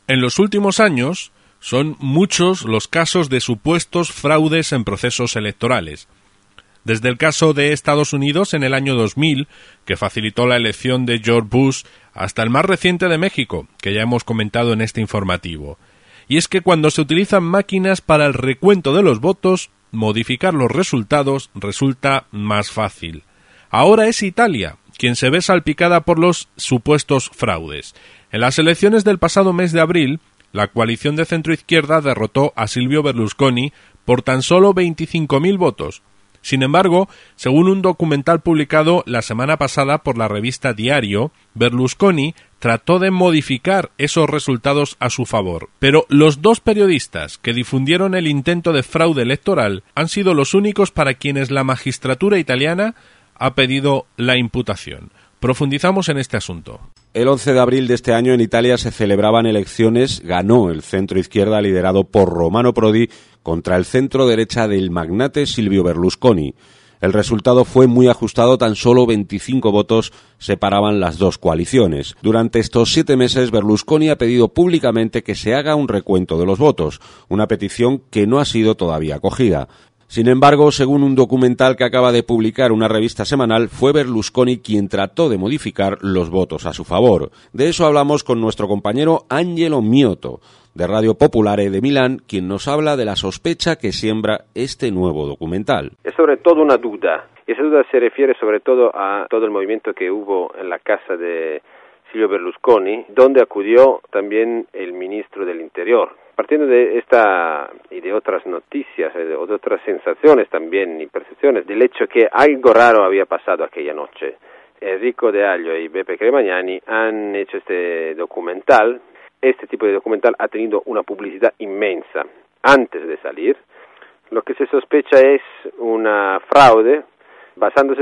En los últimos años son muchos los casos de supuestos fraudes en procesos electorales. Desde el caso de Estados Unidos en el año 2000, que facilitó la elección de George Bush, hasta el más reciente de México, que ya hemos comentado en este informativo. Y es que cuando se utilizan máquinas para el recuento de los votos, modificar los resultados resulta más fácil. Ahora es Italia quien se ve salpicada por los supuestos fraudes. En las elecciones del pasado mes de abril, la coalición de centroizquierda derrotó a Silvio Berlusconi por tan solo 25.000 votos. Sin embargo, según un documental publicado la semana pasada por la revista Diario, Berlusconi trató de modificar esos resultados a su favor. Pero los dos periodistas que difundieron el intento de fraude electoral han sido los únicos para quienes la magistratura italiana ha pedido la imputación. Profundizamos en este asunto. El 11 de abril de este año en Italia se celebraban elecciones, ganó el centro izquierda liderado por Romano Prodi contra el centro derecha del magnate Silvio Berlusconi. El resultado fue muy ajustado, tan solo 25 votos separaban las dos coaliciones. Durante estos 7 meses Berlusconi ha pedido públicamente que se haga un recuento de los votos, una petición que no ha sido todavía acogida. Sin embargo, según un documental que acaba de publicar una revista semanal, fue Berlusconi quien trató de modificar los votos a su favor. De eso hablamos con nuestro compañero Angelo Mioto, de Radio Popolare de Milán, quien nos habla de la sospecha que siembra este nuevo documental. Es sobre todo una duda, y esa duda se refiere sobre todo a todo el movimiento que hubo en la casa de Silvio Berlusconi, donde acudió también el ministro del Interior. Partiendo de esta y de otras noticias, o de otras sensaciones también y percepciones, del hecho que algo raro había pasado aquella noche, Enrico De Aglio y Beppe Cremagnani han hecho este documental. Este tipo de documental ha tenido una publicidad inmensa antes de salir. Lo que se sospecha es una fraude basándose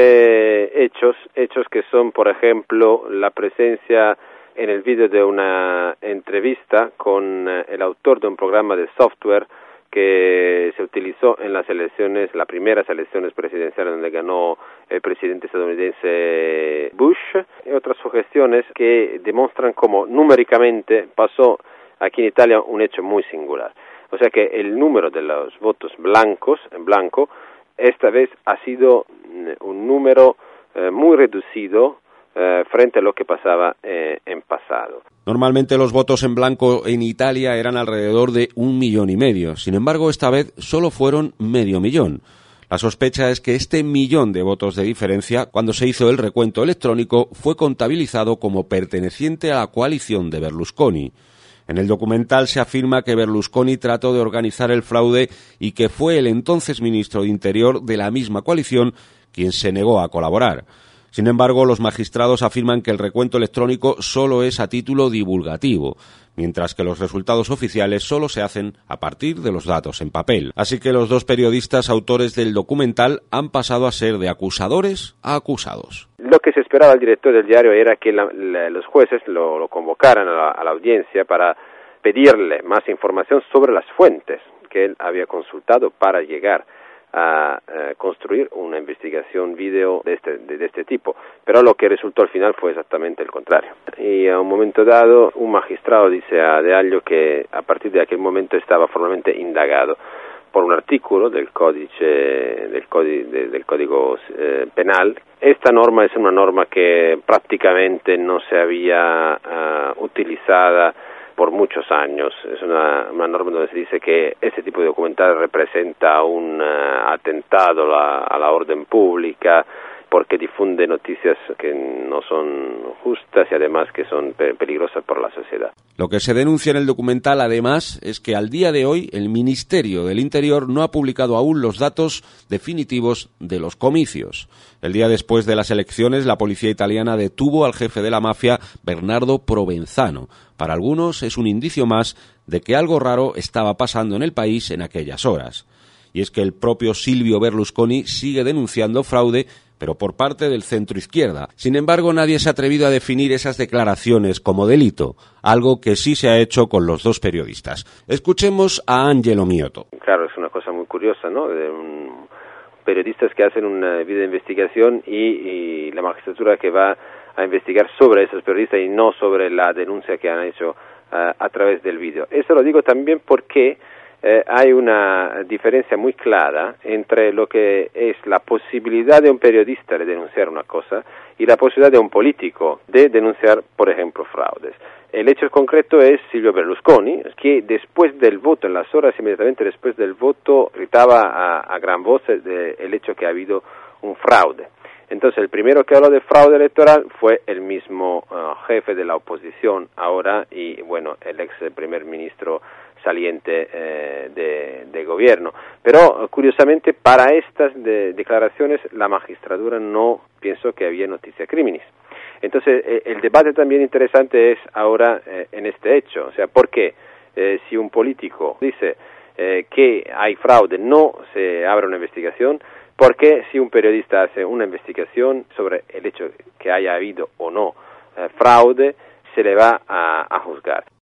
sobre hechos que son, por ejemplo, la presencia en el vídeo de una entrevista con el autor de un programa de software que se utilizó en las primeras elecciones presidenciales donde ganó el presidente estadounidense Bush, y otras sugestiones que demuestran cómo numéricamente pasó aquí en Italia un hecho muy singular. O sea que el número de los votos en blanco, esta vez ha sido un número muy reducido frente a lo que pasaba en pasado. Normalmente los votos en blanco en Italia eran alrededor de 1,5 millones. Sin embargo, esta vez solo fueron 500,000. La sospecha es que este 1.000.000 de votos de diferencia, cuando se hizo el recuento electrónico, fue contabilizado como perteneciente a la coalición de Berlusconi. En el documental se afirma que Berlusconi trató de organizar el fraude y que fue el entonces ministro de Interior de la misma coalición quien se negó a colaborar. Sin embargo, los magistrados afirman que el recuento electrónico solo es a título divulgativo, mientras que los resultados oficiales solo se hacen a partir de los datos en papel. Así que los dos periodistas autores del documental han pasado a ser de acusadores a acusados. Lo que se esperaba al director del diario era que los jueces lo convocaran a la audiencia para pedirle más información sobre las fuentes que él había consultado para llegar a construir una investigación video de este tipo, pero lo que resultó al final fue exactamente el contrario. Y a un momento dado un magistrado dice a De Aglio que a partir de aquel momento estaba formalmente indagado por un artículo del código penal. Esta norma es una norma que prácticamente no se había utilizada por muchos años. Es una norma donde se dice que este tipo de documental representa un atentado a la orden pública porque difunde noticias que no son justas y además que son peligrosas por la sociedad. Lo que se denuncia en el documental, además, es que al día de hoy el Ministerio del Interior no ha publicado aún los datos definitivos de los comicios. El día después de las elecciones, la policía italiana detuvo al jefe de la mafia, Bernardo Provenzano. Para algunos es un indicio más de que algo raro estaba pasando en el país en aquellas horas. Y es que el propio Silvio Berlusconi sigue denunciando fraude, pero por parte del centro izquierda. Sin embargo, nadie se ha atrevido a definir esas declaraciones como delito, algo que sí se ha hecho con los dos periodistas. Escuchemos a Angelo Mioto. Claro, es una cosa muy curiosa, ¿no? Periodistas que hacen una vida de investigación y la magistratura que va a investigar sobre esos periodistas y no sobre la denuncia que han hecho a través del vídeo. Eso lo digo también porque hay una diferencia muy clara entre lo que es la posibilidad de un periodista de denunciar una cosa y la posibilidad de un político de denunciar, por ejemplo, fraudes. El hecho concreto es Silvio Berlusconi, que después del voto, en las horas inmediatamente después del voto, gritaba a gran voz el hecho que ha habido un fraude. Entonces, el primero que habló de fraude electoral fue el mismo jefe de la oposición ahora y, bueno, el ex primer ministro saliente de gobierno. Pero, curiosamente, para estas declaraciones, la magistratura no pensó que había noticia criminis. Entonces, el debate también interesante es ahora en este hecho. O sea, ¿por qué? Si un político dice que hay fraude, no se abre una investigación. ¿Por qué si un periodista hace una investigación sobre el hecho que haya habido o no fraude, se le va a juzgar?